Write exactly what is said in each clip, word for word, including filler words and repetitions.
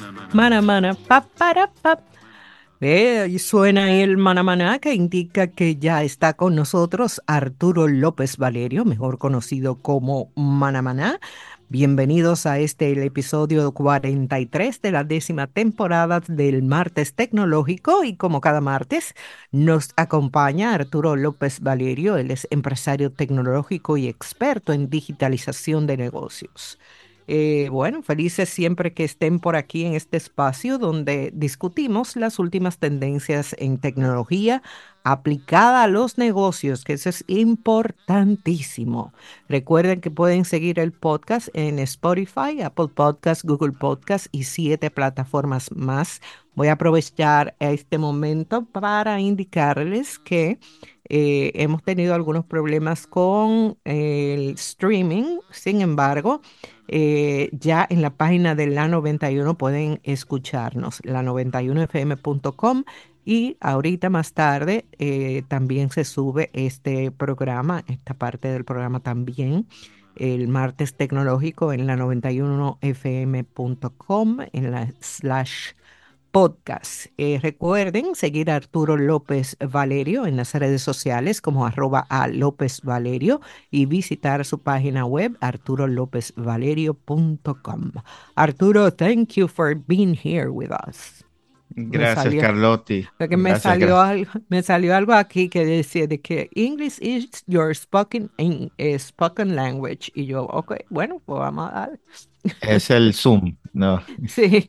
Mana mana, pa para pa. Eh, y suena ahí el mana mana que indica que ya está con nosotros Arturo López Valerio, mejor conocido como Mana Maná. Bienvenidos a este el episodio cuarenta y tres de la décima temporada del Martes Tecnológico, y como cada martes nos acompaña Arturo López Valerio. Él es empresario tecnológico y experto en digitalización de negocios. Eh, bueno, felices siempre que estén por aquí en este espacio donde discutimos las últimas tendencias en tecnología aplicada a los negocios, que eso es importantísimo. Recuerden que pueden seguir el podcast en Spotify, Apple Podcast, Google Podcast y siete plataformas más. Voy a aprovechar este momento para indicarles que eh, hemos tenido algunos problemas con el streaming. Sin embargo, eh, ya en la página de la noventa y uno pueden escucharnos, la noventa y uno f m punto com, y ahorita más tarde eh, también se sube este programa, esta parte del programa también, el martes tecnológico en la noventa y uno f m punto com, en la slash podcast. Eh, recuerden seguir a Arturo López Valerio en las redes sociales como arroba a López Valerio y visitar su página web arturo lópez valerio punto com. Arturo, thank you for being here with us. Me Gracias, salió, Carlotti. porque me Gracias, salió gracias. algo, me salió algo aquí que decía de que English is your spoken, in, eh, spoken language. Y yo, ok, bueno, pues vamos a dar. Es el Zoom. No, Sí.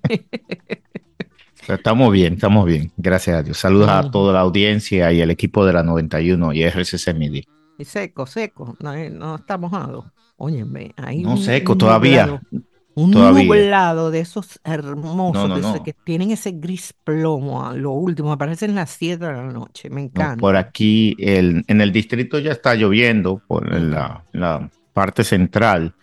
estamos bien, estamos bien. Gracias a Dios. Saludos a Ujú. toda la audiencia y el equipo de la noventa y uno y R C C Media. Y seco, seco, no, eh, no está mojado. Óyeme, hay No un, seco un todavía, nublado, un todavía. nublado de esos No, hermosos, no, de esos que no. tienen ese gris plomo, a lo último, aparecen las siete de la noche, me No, por encantan. aquí el, en el distrito ya está lloviendo por Ujú. la, la parte central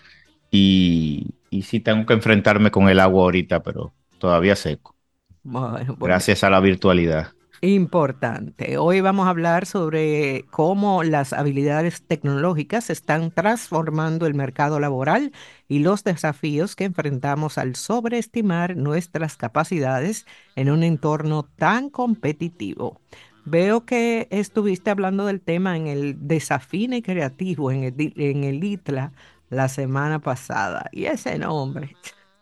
y, y sí tengo que enfrentarme con el agua ahorita, pero todavía seco. Bueno, bueno, Gracias a la virtualidad. importante. Hoy vamos a hablar sobre cómo las habilidades tecnológicas están transformando el mercado laboral y los desafíos que enfrentamos al sobreestimar nuestras capacidades en un entorno tan competitivo. Veo que estuviste hablando del tema en el Desafine Creativo, en el, di- en el ITLA, la semana pasada. Y ese nombre.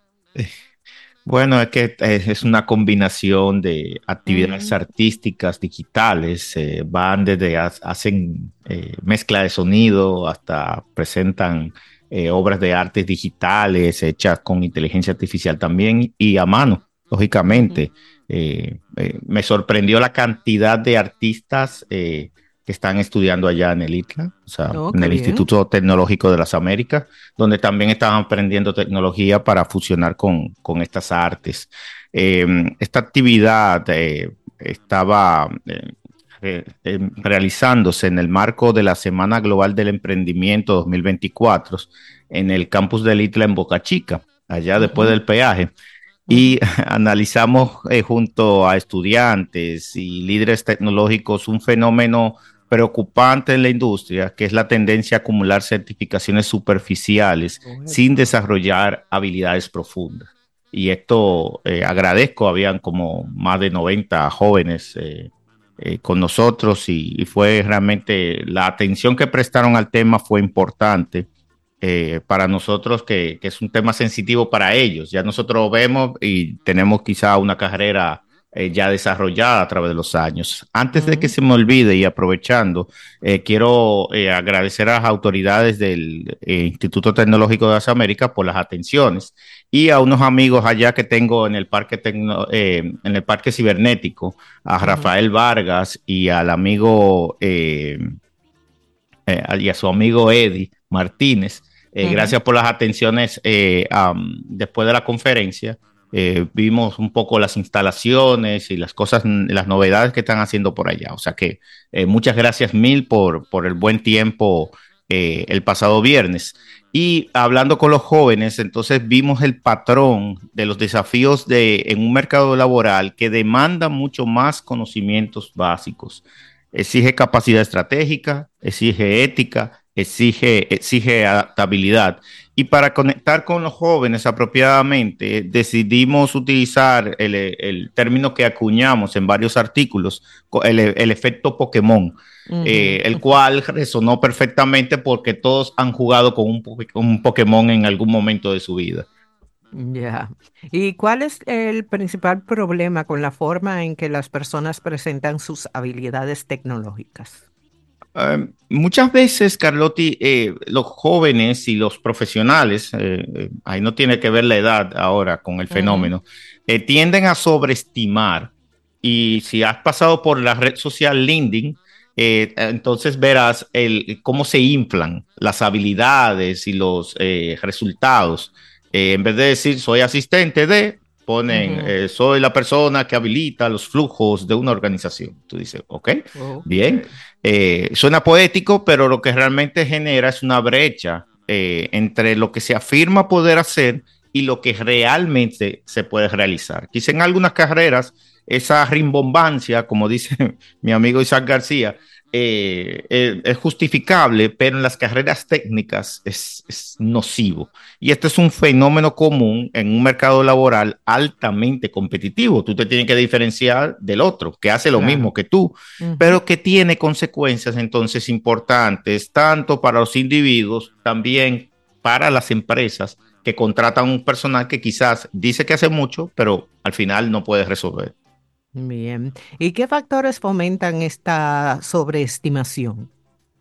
Bueno, es que eh, es una combinación de actividades Mm, artísticas digitales, eh, van desde ha- hacen eh, mezcla de sonido hasta presentan eh, obras de artes digitales hechas con inteligencia artificial también y a mano, ujú. lógicamente. Eh, eh, me sorprendió la cantidad de artistas eh, que están estudiando allá en el ITLA, o sea, Oh, en qué el bien. Instituto Tecnológico de las Américas, donde también estaban aprendiendo tecnología para fusionar con, con estas artes. Eh, esta actividad eh, estaba eh, eh, eh, realizándose en el marco de la Semana Global del Emprendimiento dos mil veinticuatro en el campus del ITLA en Boca Chica, allá después Ujú, del peaje. ujú. Y analizamos eh, junto a estudiantes y líderes tecnológicos un fenómeno preocupante en la industria, que es la tendencia a acumular certificaciones superficiales sin Correcto. desarrollar habilidades profundas. Y esto eh, agradezco, habían como más de noventa jóvenes eh, eh, con nosotros y, y fue realmente la atención que prestaron al tema fue importante eh, para nosotros, que, que, es un tema sensitivo para ellos. Ya nosotros vemos y tenemos quizá una carrera eh, ya desarrollada a través de los años. Antes de que Mm, se me olvide y aprovechando, eh, quiero eh, agradecer a las autoridades del eh, Instituto Tecnológico de las Américas por las atenciones y a unos amigos allá que tengo en el Parque, Tecno, eh, en el parque Cibernético, a ujú, Rafael Vargas y al amigo eh, eh, y a su amigo Eddie Martínez. Eh, ujú. gracias por las atenciones eh, um, después de la conferencia. Eh, vimos un poco las instalaciones y las cosas, las novedades que están haciendo por allá. O sea que eh, muchas gracias mil por, por el buen tiempo eh, el pasado viernes. Y hablando con los jóvenes, entonces vimos el patrón de los desafíos de, en un mercado laboral que demanda mucho más conocimientos básicos. Exige capacidad estratégica, exige ética, exige, exige adaptabilidad. Y para conectar con los jóvenes apropiadamente, decidimos utilizar el, el término que acuñamos en varios artículos, el, el efecto Pokémon, eh, Ujú. el cual resonó perfectamente porque todos han jugado con un, un Pokémon en algún momento de su vida. Ya. ¿Y cuál es el principal problema con la forma en que las personas presentan sus habilidades tecnológicas? Eh, muchas veces, Carlotti, eh, los jóvenes y los profesionales, eh, eh, ahí no tiene que ver la edad ahora con el Ujú. fenómeno, eh, tienden a sobreestimar. Y si has pasado por la red social LinkedIn, eh, entonces verás el, cómo se inflan las habilidades y los eh, resultados. Eh, en vez de decir soy asistente de, ponen Ujú. eh, soy la persona que habilita los flujos de una organización. Tú dices, ok, Ok. bien. Eh, suena poético, pero lo que realmente genera es una brecha eh, entre lo que se afirma poder hacer y lo que realmente se puede realizar. Quizá en algunas carreras esa rimbombancia, como dice mi amigo Isaac García, eh, eh, es justificable, pero en las carreras técnicas es, es nocivo. Y este es un fenómeno común en un mercado laboral altamente competitivo. Tú te tienes que diferenciar del otro, que hace lo mismo Claro. que tú, Ujú. pero que tiene consecuencias entonces importantes, tanto para los individuos, también para las empresas que contratan un personal que quizás dice que hace mucho, pero al final no puede resolver. Bien. ¿Y qué factores fomentan esta sobreestimación?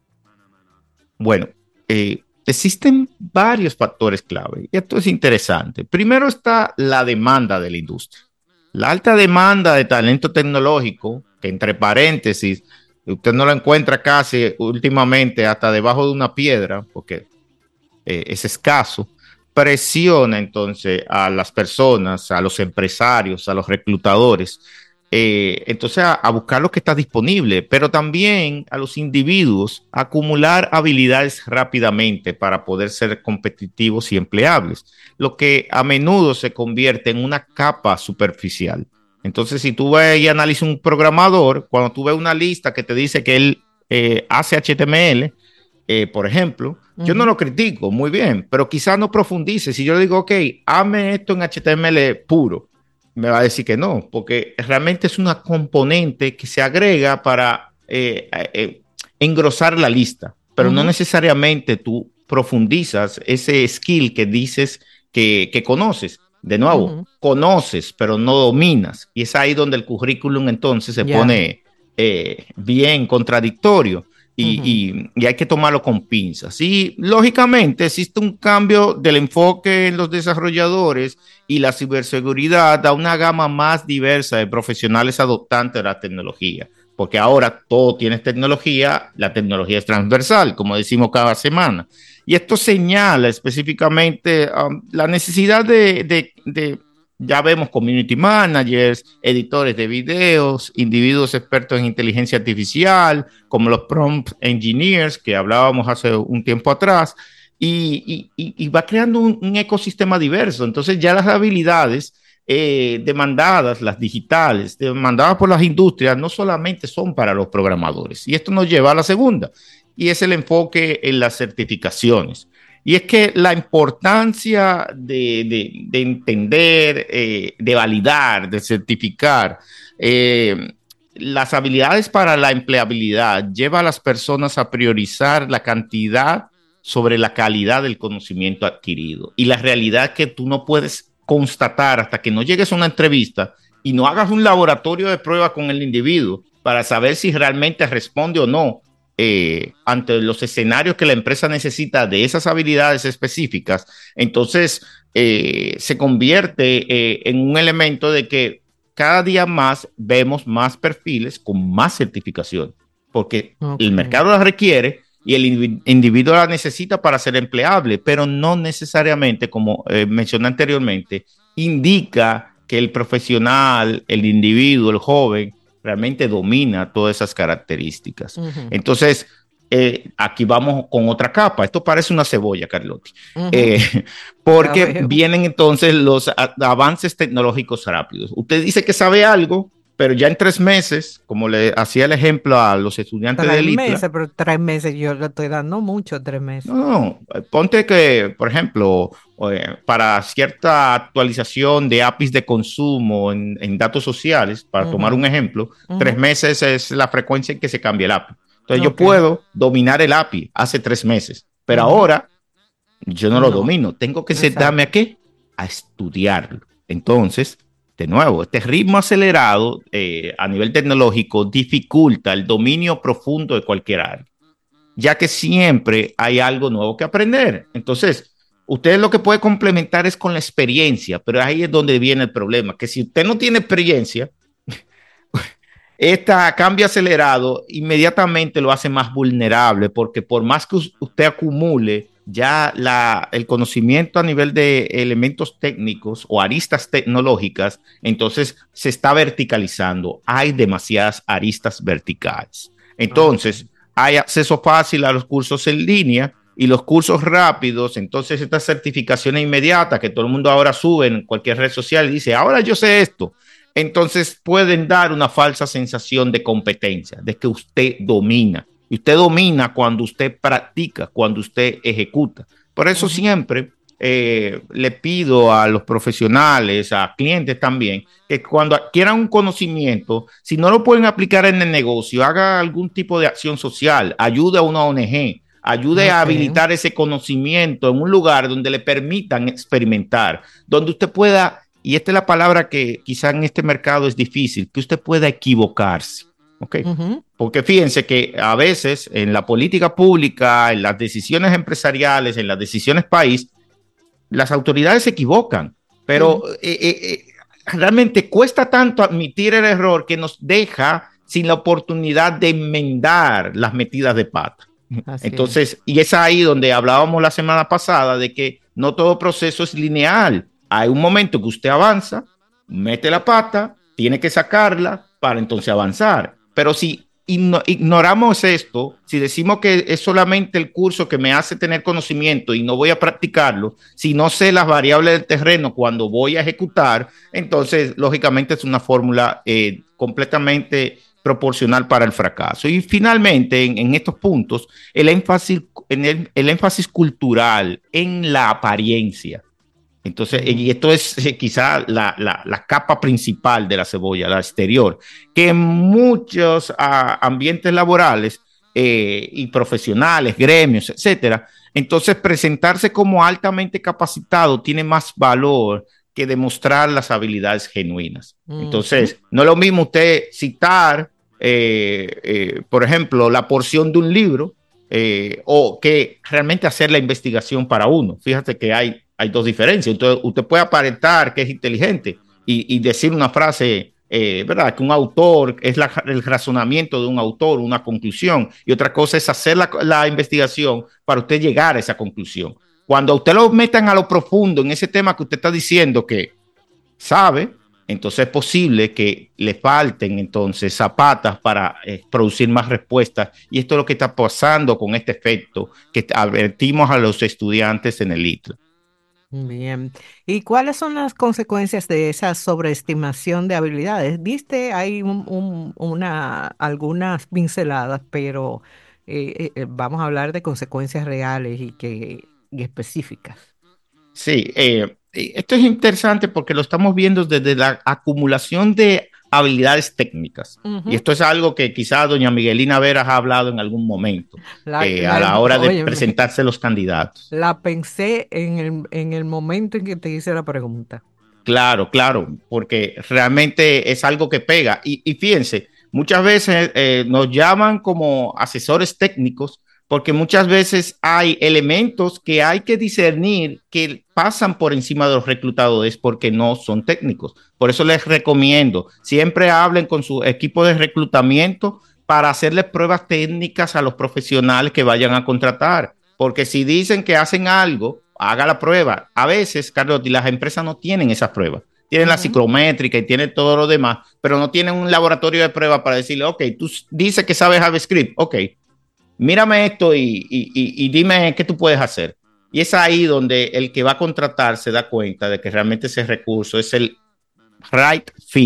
Bueno, eh, existen varios factores clave y esto es interesante. Primero está la demanda de la industria. La alta demanda de talento tecnológico, que entre paréntesis, usted no lo encuentra casi últimamente hasta debajo de una piedra, porque eh, es escaso, presiona entonces a las personas, a los empresarios, a los reclutadores, eh, entonces a, a, buscar lo que está disponible, pero también a los individuos a acumular habilidades rápidamente para poder ser competitivos y empleables, lo que a menudo se convierte en una capa superficial. Entonces, si tú ves y analizas un programador, cuando tú ves una lista que te dice que él eh, hace H T M L, eh, por ejemplo, yo no Ujú. lo critico, muy bien, pero quizás no profundice. Si yo le digo, ok, hazme esto en H T M L puro, me va a decir que no, porque realmente es una componente que se agrega para eh, eh, engrosar la lista, pero no Ujú. necesariamente tú profundizas ese skill que dices que, que conoces. De nuevo, Ujú. conoces, pero no dominas. Y es ahí donde el currículum entonces se Ya. pone eh, bien contradictorio y, Ujú. y, y hay que tomarlo con pinzas. Y lógicamente existe un cambio del enfoque en los desarrolladores y la ciberseguridad a una gama más diversa de profesionales adoptantes de la tecnología, porque ahora todo tiene tecnología, la tecnología es transversal, como decimos cada semana. Y esto señala específicamente um, la necesidad de, de, de ya vemos community managers, editores de videos, individuos expertos en inteligencia artificial, como los prompt engineers que hablábamos hace un tiempo atrás, y, y, y va creando un, un, ecosistema diverso. Entonces ya las habilidades eh, demandadas, las digitales, demandadas por las industrias, no solamente son para los programadores. Y esto nos lleva a la segunda, y es el enfoque en las certificaciones. Y es que la importancia de, de, de entender, eh, de validar, de certificar eh, las habilidades para la empleabilidad lleva a las personas a priorizar la cantidad sobre la calidad del conocimiento adquirido. Y la realidad es que tú no puedes constatar hasta que no llegues a una entrevista y no hagas un laboratorio de prueba con el individuo para saber si realmente responde o no eh, ante los escenarios que la empresa necesita de esas habilidades específicas, entonces eh, se convierte eh, en un elemento de que cada día más vemos más perfiles con más certificación, porque el Ok. mercado las requiere y el individuo la necesita para ser empleable, pero no necesariamente, como eh, mencioné anteriormente, indica que el profesional, el individuo, el joven, realmente domina todas esas características. Ujú. Entonces, eh, aquí vamos con otra capa. Esto parece una cebolla, Carlotti. Ujú. Eh, Ya porque veo. vienen entonces los a- avances tecnológicos rápidos. Usted dice que sabe algo pero ya en tres meses, como le hacía el ejemplo a los estudiantes Tres del ITLA, meses, pero tres meses yo le estoy dando mucho, tres no, meses. no, ponte que, por ejemplo, eh, para cierta actualización de A P Is de consumo en, en datos sociales, para tomar un Ujú, ejemplo, tres ujú. meses es la frecuencia en que se cambia el A P I. Entonces yo Ok. puedo dominar el A P I hace tres meses, pero Ujú. ahora yo no lo No, domino. Tengo que sentarme a exacto. qué? A estudiarlo. Entonces, de nuevo, este ritmo acelerado eh, a nivel tecnológico dificulta el dominio profundo de cualquier área, ya que siempre hay algo nuevo que aprender. Entonces, usted lo que puede complementar es con la experiencia, pero ahí es donde viene el problema, que si usted no tiene experiencia, este cambio acelerado inmediatamente lo hace más vulnerable, porque por más que usted acumule ya la, el conocimiento a nivel de elementos técnicos o aristas tecnológicas, entonces se está verticalizando. Hay demasiadas aristas verticales. Ok. Entonces, hay acceso fácil a los cursos en línea y los cursos rápidos. Entonces, esta certificación inmediata que todo el mundo ahora sube en cualquier red social y dice, ahora yo sé esto, entonces pueden dar una falsa sensación de competencia, de que usted domina. Y usted domina cuando usted practica, cuando usted ejecuta. Por eso Ujú. siempre eh, le pido a los profesionales, a clientes también, que cuando adquieran un conocimiento, si no lo pueden aplicar en el negocio, haga algún tipo de acción social, ayude a una O N G, ayude a Ok. habilitar ese conocimiento en un lugar donde le permitan experimentar, donde usted pueda, y esta es la palabra que quizá en este mercado es difícil, que usted pueda equivocarse. ¿Ok? Ujú. Porque fíjense que a veces en la política pública, en las decisiones empresariales, en las decisiones país, las autoridades se equivocan, pero Sí, eh, eh, eh, realmente cuesta tanto admitir el error que nos deja sin la oportunidad de enmendar las metidas de pata. así es. Entonces, y es ahí donde hablábamos la semana pasada de que no todo proceso es lineal. Hay un momento que usted avanza, mete la pata, tiene que sacarla para entonces avanzar. Pero si ignoramos esto, si decimos que es solamente el curso que me hace tener conocimiento y no voy a practicarlo, si no sé las variables del terreno cuando voy a ejecutar, entonces lógicamente es una fórmula eh, completamente proporcional para el fracaso. Y finalmente, en, en estos puntos, el énfasis, en el, el énfasis cultural en la apariencia. Entonces, y Ujú. esto es eh, quizá la, la, la, capa principal de la cebolla, la exterior, que en muchos uh, ambientes laborales eh, y profesionales, gremios, etcétera, entonces presentarse como altamente capacitado tiene más valor que demostrar las habilidades genuinas. Ujú. Entonces, no es lo mismo usted citar, eh, eh, por ejemplo, la porción de un libro eh, o que realmente hacer la investigación para uno. Fíjate que hay hay dos diferencias. Entonces, usted puede aparentar que es inteligente y, y decir una frase, eh, ¿verdad? Que un autor es la, el razonamiento de un autor, una conclusión, y otra cosa es hacer la, la investigación para usted llegar a esa conclusión. Cuando usted lo metan a lo profundo en ese tema que usted está diciendo que sabe, entonces es posible que le falten entonces zapatas para eh, producir más respuestas. Y esto es lo que está pasando con este efecto que advertimos a los estudiantes en el ITLA. Bien. ¿Y cuáles son las consecuencias de esa sobreestimación de habilidades? Diste hay un, un- una, algunas pinceladas, pero eh, eh, eh, vamos a hablar de consecuencias reales y, que, y específicas. Sí, eh, esto es interesante porque lo estamos viendo desde la acumulación de habilidades técnicas. Y Ujú. esto es algo que quizá doña Miguelina Veras ha hablado en algún momento La, eh, a la, la hora de óyeme, presentarse los candidatos. la pensé en el, en el momento en que te hice la pregunta. Claro, claro, porque realmente es algo que pega. Y, y fíjense, muchas veces eh, nos llaman como asesores técnicos porque muchas veces hay elementos que hay que discernir que pasan por encima de los reclutadores porque no son técnicos. Por eso les recomiendo, siempre hablen con su equipo de reclutamiento para hacerles pruebas técnicas a los profesionales que vayan a contratar. Porque si dicen que hacen algo, haga la prueba. A veces, Carlos, las empresas no tienen esas pruebas. Tienen la Ujú. psicométrica y tienen todo lo demás, pero no tienen un laboratorio de prueba para decirle, ok, tú dices que sabes JavaScript, ok, mírame esto y, y, y, y dime qué tú puedes hacer. Y es ahí donde el que va a contratar se da cuenta de que realmente ese recurso es el right fit,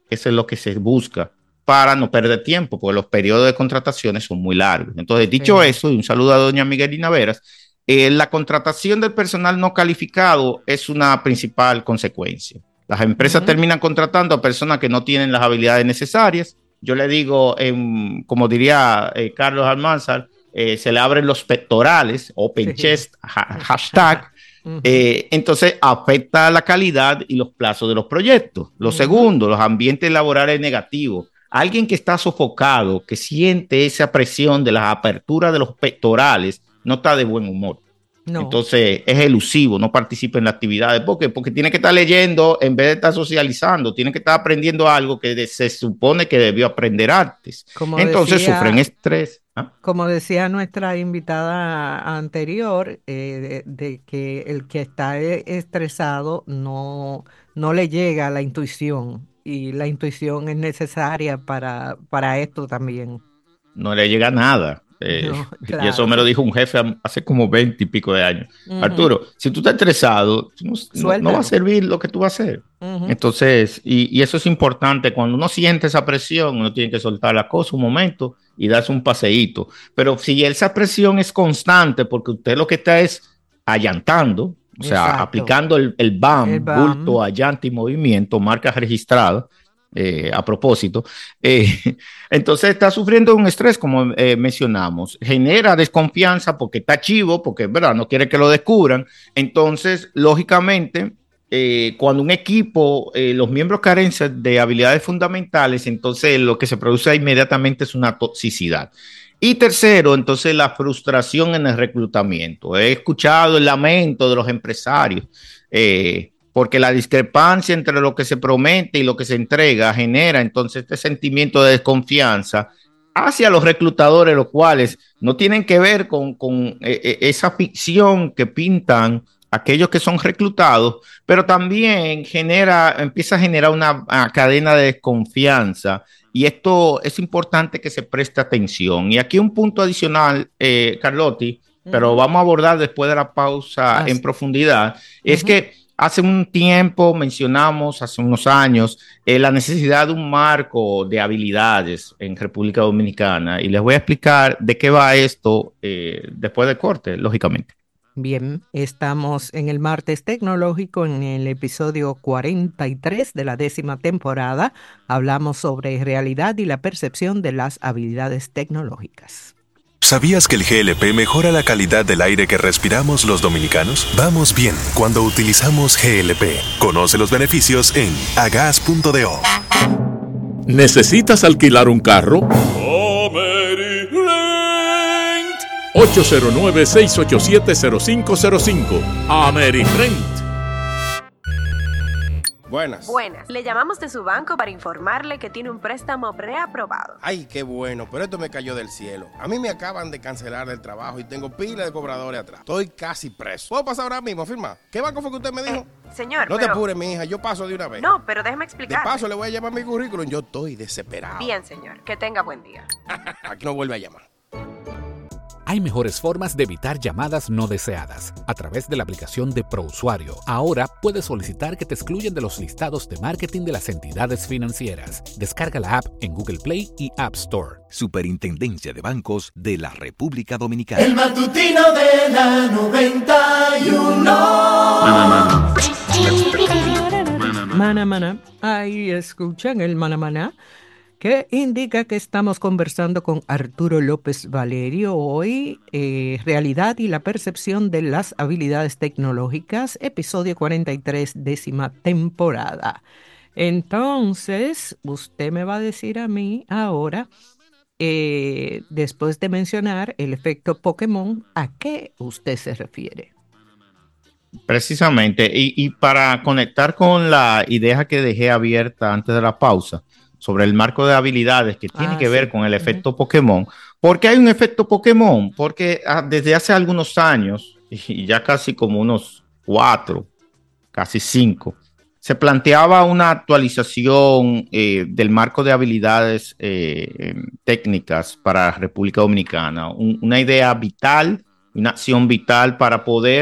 eso es lo que se busca para no perder tiempo, porque los periodos de contrataciones son muy largos. Entonces, dicho sí. eso, y un saludo a doña Miguelina Veras, eh, la contratación del personal no calificado es una principal consecuencia. Las empresas uh-huh. terminan contratando a personas que no tienen las habilidades necesarias. Yo le digo, eh, como diría eh, Carlos Almanzar, eh, se le abren los pectorales, open sí. chest, ha- hashtag. Uh-huh. Eh, entonces afecta la calidad y los plazos de los proyectos. Lo uh-huh. segundo, los ambientes laborales negativos. Alguien que está sofocado, que siente esa presión de las aperturas de los pectorales, no está de buen humor. No. Entonces es elusivo, no participa en las actividades. ¿Por qué? Porque tiene que estar leyendo en vez de estar socializando, tiene que estar aprendiendo algo que de, se supone que debió aprender antes. Como Entonces decía, sufren estrés. ¿Ah? Como decía nuestra invitada anterior, eh, de, de que el que está estresado no, no le llega a la intuición, y la intuición es necesaria para, para esto también. No le llega nada. Eh, no, claro. Y eso me lo dijo un jefe hace como veinte y pico de años. Uh-huh. Arturo, si tú estás estresado, no, no, no va a servir lo que tú vas a hacer. Uh-huh. Entonces, y, y eso es importante. Cuando uno siente esa presión, uno tiene que soltar la cosa un momento y darse un paseíto. Pero si esa presión es constante, porque usted lo que está es allantando, o sea, Exacto. aplicando el, el B A M, el B A M, bulto, allante y movimiento, marca registrada. Eh, a propósito, eh, entonces está sufriendo un estrés, como eh, mencionamos, genera desconfianza porque está chivo, porque ¿verdad? No quiere que lo descubran. Entonces, lógicamente, eh, cuando un equipo, eh, los miembros carecen de habilidades fundamentales, entonces lo que se produce inmediatamente es una toxicidad. Y tercero, entonces la frustración en el reclutamiento. He escuchado el lamento de los empresarios, eh, porque la discrepancia entre lo que se promete y lo que se entrega genera entonces este sentimiento de desconfianza hacia los reclutadores, los cuales no tienen que ver con, con eh, esa ficción que pintan aquellos que son reclutados, pero también genera, empieza a generar una, una cadena de desconfianza, y esto es importante que se preste atención. Y aquí un punto adicional, eh, Carlotti, uh-huh. pero vamos a abordar después de la pausa Así. en profundidad, uh-huh. es que hace un tiempo mencionamos, hace unos años, eh, la necesidad de un marco de habilidades en República Dominicana, y les voy a explicar de qué va esto eh, después del corte, lógicamente. Bien, estamos en el martes tecnológico, en el episodio cuarenta y tres de la décima temporada. Hablamos sobre realidad y la percepción de las habilidades tecnológicas. ¿Sabías que el G L P mejora la calidad del aire que respiramos los dominicanos? Vamos bien cuando utilizamos G L P. Conoce los beneficios en agas punto do. ¿Necesitas alquilar un carro? ocho cero nueve, seis ocho siete, cero cinco cero cinco. AmeriRent. Buenas. Buenas. Le llamamos de su banco para informarle que tiene un préstamo preaprobado. Ay, qué bueno, pero esto me cayó del cielo. A mí me acaban de cancelar del trabajo y tengo pila de cobradores atrás. Estoy casi preso. ¿Puedo pasar ahora mismo a firmar? ¿Qué banco fue que usted me dijo? Eh, señor, No pero... te apures, mi hija, yo paso de una vez. No, pero déjeme explicar. De paso le voy a llamar mi currículum, yo estoy desesperado. Bien, señor, que tenga buen día. Aquí no vuelve a llamar. Hay mejores formas de evitar llamadas no deseadas. A través de la aplicación de ProUsuario, ahora puedes solicitar que te excluyan de los listados de marketing de las entidades financieras. Descarga la app en Google Play y App Store. Superintendencia de Bancos de la República Dominicana. El matutino de la noventa y uno. Mana, mana. Ahí escuchan el mana, mana, que indica que estamos conversando con Arturo López Valerio hoy, eh, realidad y la percepción de las habilidades tecnológicas, episodio cuarenta y tres, décima temporada. Entonces, usted me va a decir a mí ahora, eh, después de mencionar el efecto Pokémon, ¿a qué usted se refiere? Precisamente, y, y para conectar con la idea que dejé abierta antes de la pausa, sobre el marco de habilidades que tiene ah, que sí. ver con el efecto uh-huh. Pokémon. ¿Por qué hay un efecto Pokémon? Porque ah, desde hace algunos años, y ya casi como unos cuatro, casi cinco, se planteaba una actualización eh, del marco de habilidades eh, técnicas para República Dominicana. Un, una idea vital, una acción vital para poder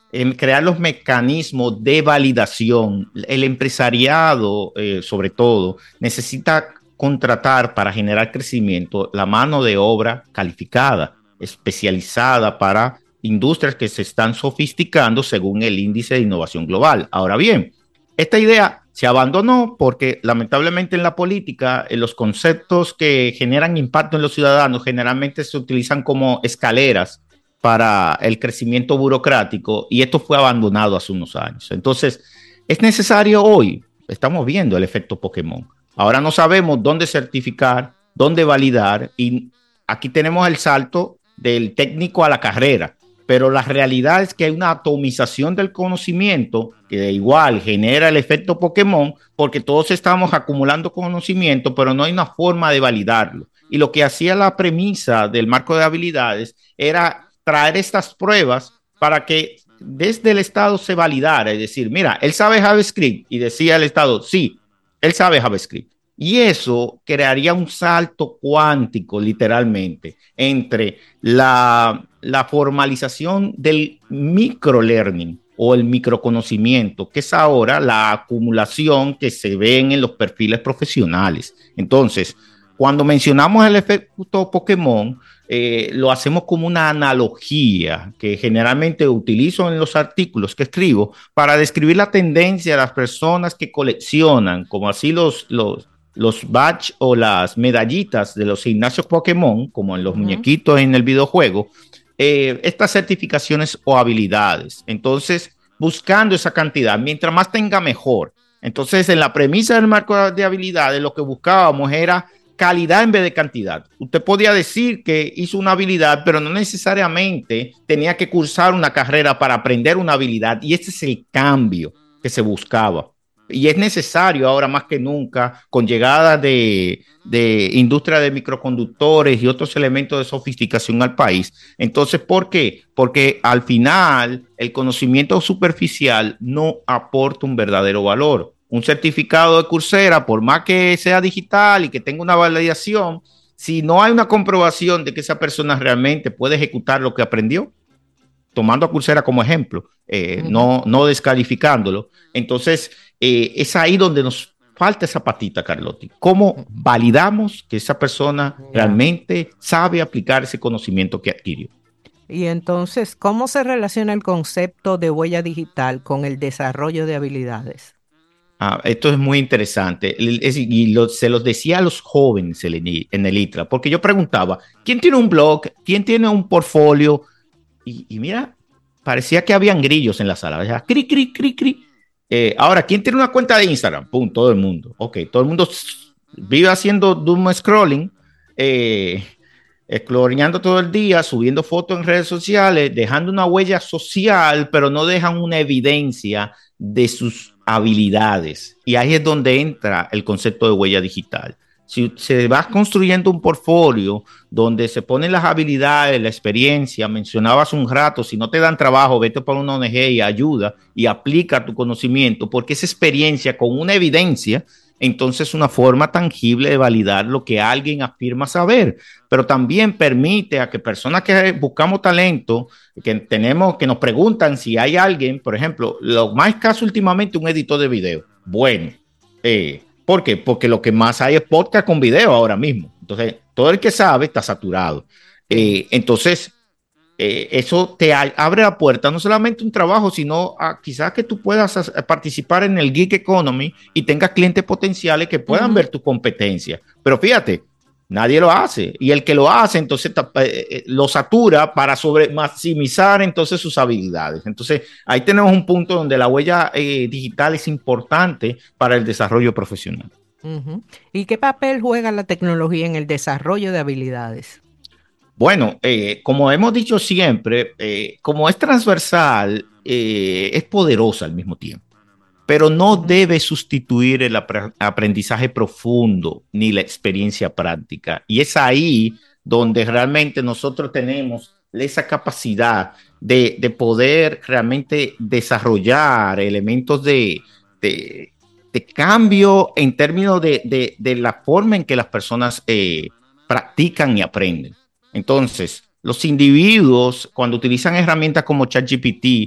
en crear los mecanismos de validación. El empresariado, eh, sobre todo, necesita contratar para generar crecimiento la mano de obra calificada, especializada para industrias que se están sofisticando según el índice de innovación global. Ahora bien, esta idea se abandonó porque lamentablemente en la política eh, los conceptos que generan impacto en los ciudadanos generalmente se utilizan como escaleras para el crecimiento burocrático y esto fue abandonado hace unos años. Entonces, es necesario hoy, estamos viendo el efecto Pokémon. Ahora no sabemos dónde certificar, dónde validar y aquí tenemos el salto del técnico a la carrera. Pero la realidad es que hay una atomización del conocimiento que de igual genera el efecto Pokémon porque todos estamos acumulando conocimiento, pero no hay una forma de validarlo. Y lo que hacía la premisa del marco de habilidades era traer estas pruebas para que desde el Estado se validara, es decir, mira, él sabe JavaScript y decía el Estado, sí, él sabe JavaScript. Y eso crearía un salto cuántico, literalmente, entre la, la formalización del microlearning o el microconocimiento, que es ahora la acumulación que se ven en los perfiles profesionales. Entonces, cuando mencionamos el efecto Pokémon, eh, lo hacemos como una analogía que generalmente utilizo en los artículos que escribo para describir la tendencia de las personas que coleccionan, como así los... los los badge o las medallitas de los gimnasios Pokémon, como en los uh-huh. muñequitos en el videojuego, eh, estas certificaciones o habilidades. Entonces, buscando esa cantidad, mientras más tenga, mejor. Entonces, en la premisa del marco de habilidades, lo que buscábamos era calidad en vez de cantidad. Usted podía decir que hizo una habilidad, pero no necesariamente tenía que cursar una carrera para aprender una habilidad, y ese es el cambio que se buscaba. Y es necesario ahora más que nunca, con llegada de, de industria de microconductores y otros elementos de sofisticación al país. Entonces, ¿por qué? Porque al final el conocimiento superficial no aporta un verdadero valor. Un certificado de Coursera, por más que sea digital y que tenga una validación, si no hay una comprobación de que esa persona realmente puede ejecutar lo que aprendió, tomando a Coursera como ejemplo, eh, uh-huh. no, no descalificándolo, entonces eh, es ahí donde nos falta esa patita, Carlotti. ¿Cómo validamos que esa persona yeah. realmente sabe aplicar ese conocimiento que adquirió? Y entonces, ¿cómo se relaciona el concepto de huella digital con el desarrollo de habilidades? Ah, esto es muy interesante es, y lo, se los decía a los jóvenes en el, en el I T R A, porque yo preguntaba, ¿quién tiene un blog? ¿Quién tiene un portfolio? Y, y mira, parecía que habían grillos en la sala. Decía, cri, cri, cri, cri. Eh, ahora, ¿quién tiene una cuenta de Instagram? Pum, todo el mundo. Ok, todo el mundo vive haciendo doom scrolling, eh, scrolleando todo el día, subiendo fotos en redes sociales, dejando una huella social, pero no dejan una evidencia de sus habilidades. Y ahí es donde entra el concepto de huella digital. Si se va construyendo un portfolio donde se ponen las habilidades, la experiencia, mencionabas un rato, si no te dan trabajo, vete por una O N G y ayuda y aplica tu conocimiento, porque esa experiencia con una evidencia, entonces es una forma tangible de validar lo que alguien afirma saber, pero también permite a que personas que buscamos talento, que tenemos, que nos preguntan si hay alguien, por ejemplo, lo más escaso últimamente, un editor de video. Bueno, eh, ¿por qué? Porque lo que más hay es podcast con video ahora mismo. Entonces, todo el que sabe está saturado. Eh, entonces, eh, eso te a- abre la puerta, no solamente un trabajo, sino a, quizás que tú puedas a, a participar en el gig economy y tengas clientes potenciales que puedan uh-huh. ver tu competencia. Pero fíjate, nadie lo hace. Y el que lo hace, entonces eh, lo satura para sobre maximizar entonces sus habilidades. Entonces, ahí tenemos un punto donde la huella eh, digital es importante para el desarrollo profesional. Uh-huh. ¿Y qué papel juega la tecnología en el desarrollo de habilidades? Bueno, eh, como hemos dicho siempre, eh, como es transversal, eh, es poderosa al mismo tiempo. Pero no debe sustituir el ap- aprendizaje profundo ni la experiencia práctica. Y es ahí donde realmente nosotros tenemos esa capacidad de, de poder realmente desarrollar elementos de, de, de cambio en términos de, de, de la forma en que las personas eh, practican y aprenden. Entonces, los individuos, cuando utilizan herramientas como ChatGPT,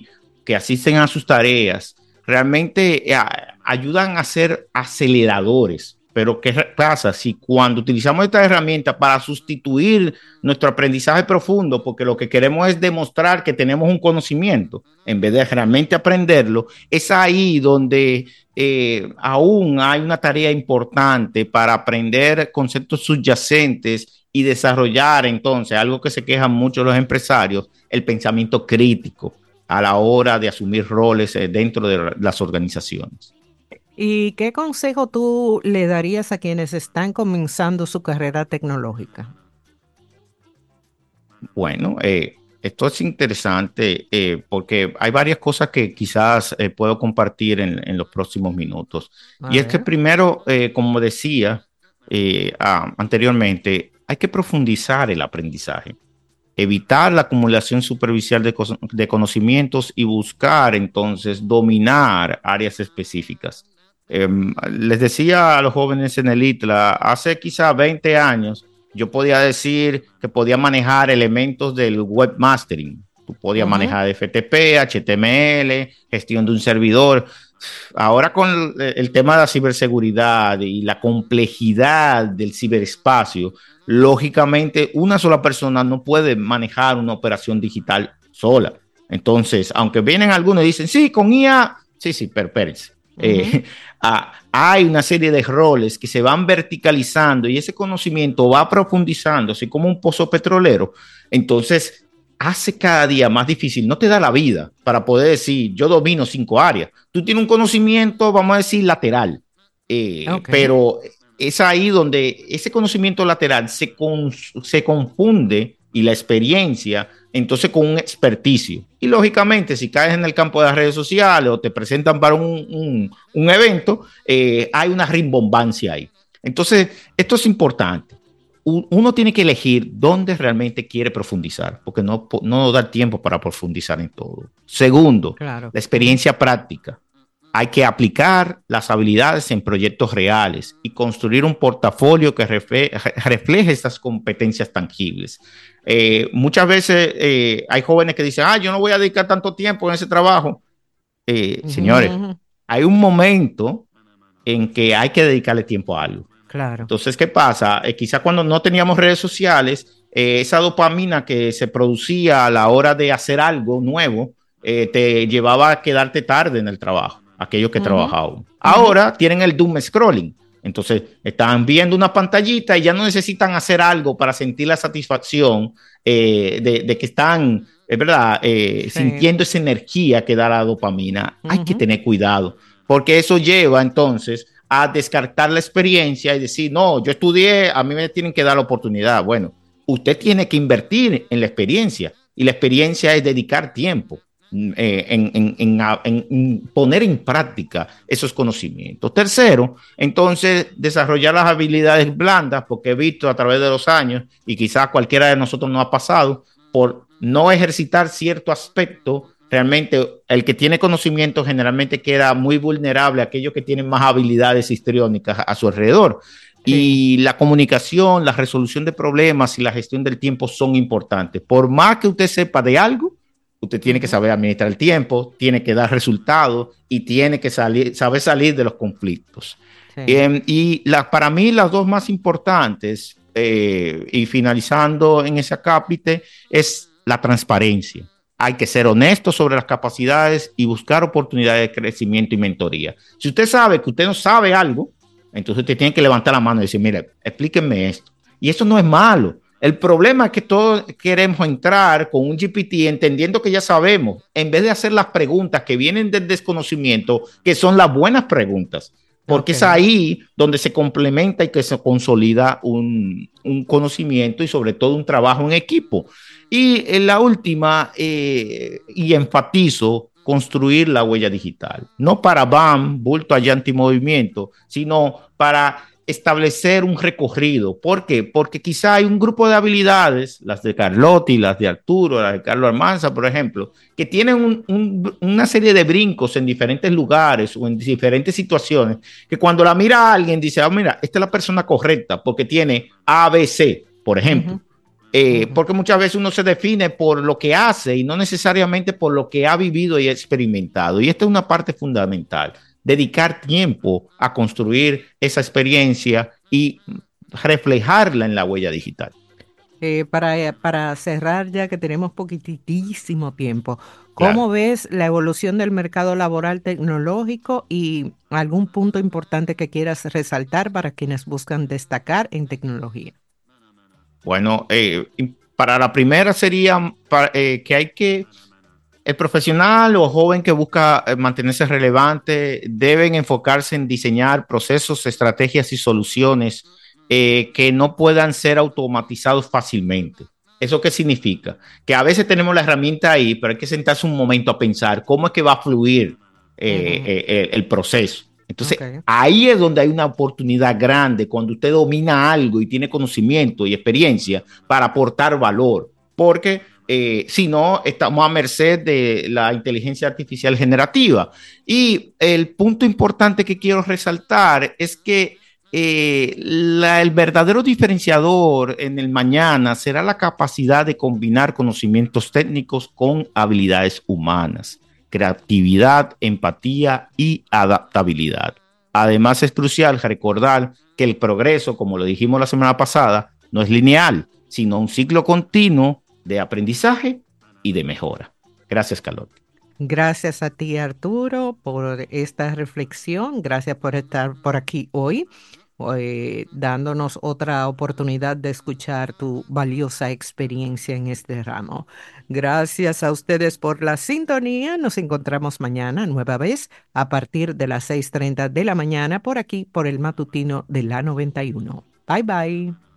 que asisten a sus tareas, realmente eh, ayudan a ser aceleradores. Pero ¿qué pasa si cuando utilizamos esta herramienta para sustituir nuestro aprendizaje profundo, porque lo que queremos es demostrar que tenemos un conocimiento, en vez de realmente aprenderlo, es ahí donde eh, aún hay una tarea importante para aprender conceptos subyacentes y desarrollar entonces algo que se quejan mucho los empresarios, el pensamiento crítico a la hora de asumir roles eh, dentro de las organizaciones. ¿Y qué consejo tú le darías a quienes están comenzando su carrera tecnológica? Bueno, eh, esto es interesante eh, porque hay varias cosas que quizás eh, puedo compartir en, en los próximos minutos. A y ver. Es que primero, eh, como decía eh, ah, anteriormente, hay que profundizar el aprendizaje, evitar la acumulación superficial de, de conocimientos y buscar entonces dominar áreas específicas. Eh, les decía a los jóvenes en el I T L A, hace quizá veinte años, yo podía decir que podía manejar elementos del webmastering. Tú podías uh-huh. manejar F T P, H T M L, gestión de un servidor. Ahora con el, el tema de la ciberseguridad y la complejidad del ciberespacio, lógicamente una sola persona no puede manejar una operación digital sola. Entonces, aunque vienen algunos y dicen, sí, con I A, sí, sí, pero espérense. Uh-huh. Eh, ah, hay una serie de roles que se van verticalizando y ese conocimiento va profundizando, así como un pozo petrolero. Entonces, hace cada día más difícil, no te da la vida para poder decir, yo domino cinco áreas. Tú tienes un conocimiento, vamos a decir, lateral, eh, okay. pero es ahí donde ese conocimiento lateral se, con, se confunde y la experiencia entonces con un experticio. Y lógicamente, si caes en el campo de las redes sociales o te presentan para un, un, un evento, eh, hay una rimbombancia ahí. Entonces, esto es importante. Uno tiene que elegir dónde realmente quiere profundizar, porque no, no da tiempo para profundizar en todo. Segundo, claro. La experiencia práctica. Hay que aplicar las habilidades en proyectos reales y construir un portafolio que refleje, refleje estas competencias tangibles. Eh, muchas veces eh, hay jóvenes que dicen, ah, yo no voy a dedicar tanto tiempo en ese trabajo. Eh, uh-huh. Señores, hay un momento en que hay que dedicarle tiempo a algo. Claro. Entonces, ¿qué pasa? Eh, quizá cuando no teníamos redes sociales, eh, esa dopamina que se producía a la hora de hacer algo nuevo, eh, te llevaba a quedarte tarde en el trabajo, aquellos que uh-huh. trabajaban. Ahora uh-huh. tienen el doom scrolling. Entonces, están viendo una pantallita y ya no necesitan hacer algo para sentir la satisfacción eh, de, de que están, es verdad, eh, sí. sintiendo esa energía que da la dopamina. Uh-huh. Hay que tener cuidado, porque eso lleva entonces a descartar la experiencia y decir, no, yo estudié, a mí me tienen que dar la oportunidad. Bueno, usted tiene que invertir en la experiencia y la experiencia es dedicar tiempo. Eh, en, en, en, en, en poner en práctica esos conocimientos. Tercero, entonces, desarrollar las habilidades blandas, porque he visto a través de los años, y quizás cualquiera de nosotros nos ha pasado, por no ejercitar cierto aspecto, realmente el que tiene conocimiento generalmente queda muy vulnerable a aquellos que tienen más habilidades histriónicas a su alrededor. Sí. Y la comunicación, la resolución de problemas y la gestión del tiempo son importantes. Por más que usted sepa de algo, usted tiene que saber administrar el tiempo, tiene que dar resultados y tiene que salir, saber salir de los conflictos. Sí. Eh, y la, para mí las dos más importantes, eh, y finalizando en ese acápite, es la transparencia. Hay que ser honesto sobre las capacidades y buscar oportunidades de crecimiento y mentoría. Si usted sabe que usted no sabe algo, entonces usted tiene que levantar la mano y decir, mire, explíquenme esto. Y eso no es malo. El problema es que todos queremos entrar con un G P T entendiendo que ya sabemos, en vez de hacer las preguntas que vienen del desconocimiento, que son las buenas preguntas, porque okay. es ahí donde se complementa y que se consolida un, un conocimiento y sobre todo un trabajo en equipo. Y en la última, eh, y enfatizo, construir la huella digital, no para B A M, bulto allá antimovimiento, sino para establecer un recorrido. ¿Por qué? Porque quizá hay un grupo de habilidades, las de Carlotti, las de Arturo, las de Carlos Almanza, por ejemplo, que tienen un, un, una serie de brincos en diferentes lugares o en diferentes situaciones, que cuando la mira a alguien dice, ah, mira, esta es la persona correcta porque tiene A, B, C, por ejemplo. Uh-huh. Eh, uh-huh. Porque muchas veces uno se define por lo que hace y no necesariamente por lo que ha vivido y experimentado. Y esta es una parte fundamental, dedicar tiempo a construir esa experiencia y reflejarla en la huella digital. Eh, para, para cerrar, ya que tenemos poquitísimo tiempo, ¿cómo claro. ves la evolución del mercado laboral tecnológico y algún punto importante que quieras resaltar para quienes buscan destacar en tecnología? Bueno, eh, para la primera sería para, eh, que hay que, el profesional o joven que busca mantenerse relevante deben enfocarse en diseñar procesos, estrategias y soluciones eh, que no puedan ser automatizados fácilmente. ¿Eso qué significa? Que a veces tenemos la herramienta ahí, pero hay que sentarse un momento a pensar cómo es que va a fluir eh, uh-huh. eh, el proceso. Entonces, okay. ahí es donde hay una oportunidad grande cuando usted domina algo y tiene conocimiento y experiencia para aportar valor, porque eh, si no, estamos a merced de la inteligencia artificial generativa. Y el punto importante que quiero resaltar es que eh, la, el verdadero diferenciador en el mañana será la capacidad de combinar conocimientos técnicos con habilidades humanas, creatividad, empatía y adaptabilidad. Además, es crucial recordar que el progreso, como lo dijimos la semana pasada, no es lineal, sino un ciclo continuo de aprendizaje y de mejora. Gracias, Carlota. Gracias a ti, Arturo, por esta reflexión. Gracias por estar por aquí hoy. Eh, dándonos otra oportunidad de escuchar tu valiosa experiencia en este ramo. Gracias a ustedes por la sintonía. Nos encontramos mañana nueva vez a partir de las seis treinta de la mañana por aquí, por el matutino de la noventa y uno. Bye, bye.